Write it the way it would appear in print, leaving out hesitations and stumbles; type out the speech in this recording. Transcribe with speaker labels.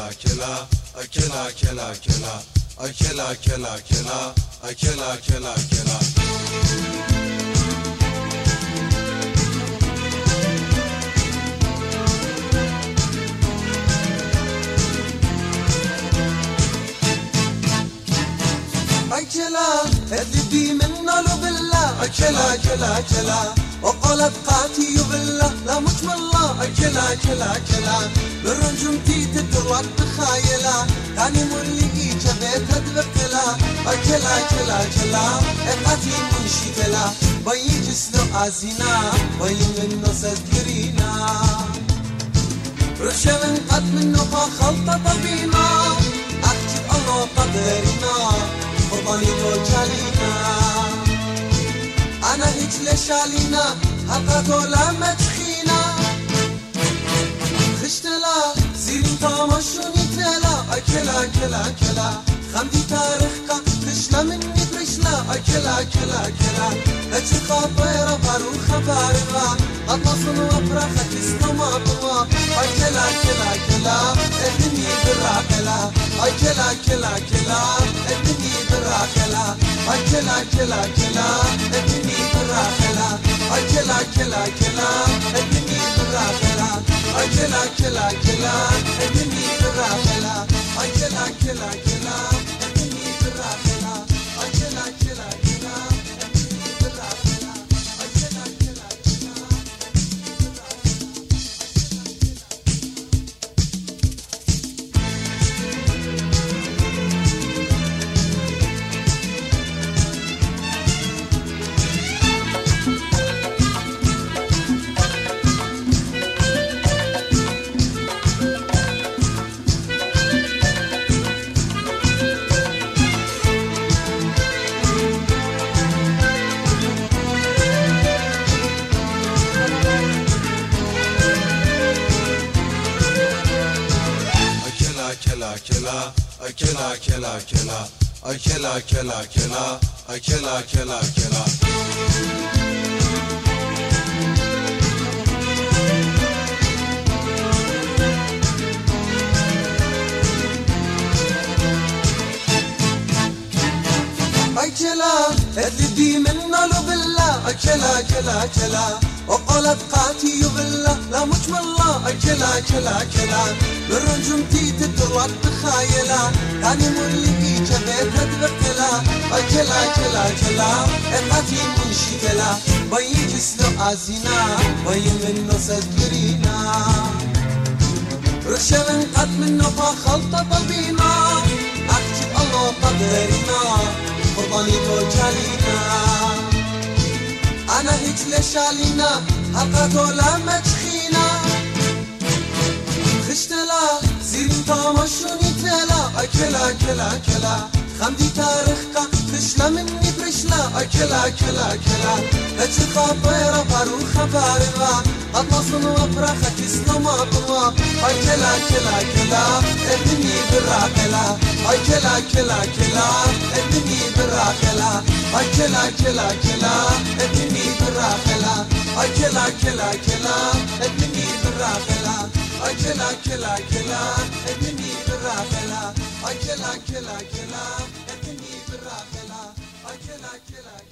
Speaker 1: killer, a killer, killer, killer, a killer, killer, killer, a killer, killer, killer.
Speaker 2: أكلا اللي منه لو بالله أكلا كلا كلا وقالت قاتي بالله لا مش والله أكلا كلا كلا بالرنجمتي تدرك بخايلة تاني مولي جبت تبقلا أكلا كلا كلا قاتي منشي تلا بيجي سلو أزينا بيجي منه سذكرينا رشا من قد منه خلطة طبينا أكتب الله قدرنا قرباني توجالينا أنا هيك ليش علينا حقا تولا متخينا خشتلا زيرين تامشوني تلا أكلا كلا كلا خمدي تاريخك خشنا مني برشلا أكلا كلا كلا هجي خاطيرا بارو خبارنا أطلسن وفرخك اسلما بوا أكلا كلا كلا ابني براكلا أكلا كلا كلا ابني براكلا أكلا كلا كلا ابني براكلا أكلا كلا كلا ابني براكلا أكلا كلا كلا ابني براكلا أكلا كلا كلا ابني براكلا أكلا كلا كلا ابني براكلا أكلا كلا
Speaker 1: killer, a killer, killer, killer, a killer, killer, killer, a killer, killer, killer.
Speaker 2: أكلا اللي منه لو بالله أكلا كلا كلا وقالت قاتي بالله لا مش والله أكلا كلا كلا بالرنجمتي تدرك بخايلة تاني مولي جبت تبقلا أكلا كلا كلا قاتي منشي تلا بيجي سلو أزينا بي منه سذكرينا رشا من قد منه فخلطة طبينا أكتب الله قدرنا قرباني توجالينا أنا هيك ليش علينا حقا تولا متخينا خشتلا زيرين تامشوني تلا أكلا كلا كلا خمدي تاريخك خشلا مني برشلا أكلا كلا كلا هجي خاطيرا بارو خبارنا أطلسن وفرخك اسلما بوا أكلا كلا كلا ابني براكلا أكلا كلا كلا ابني براكلا أكلا كلا كلا ابني براكلا أكلا كلا كلا ابني براكلا أكلا كلا كلا ابني براكلا أكلا كلا كلا ابني براكلا أكلا كلا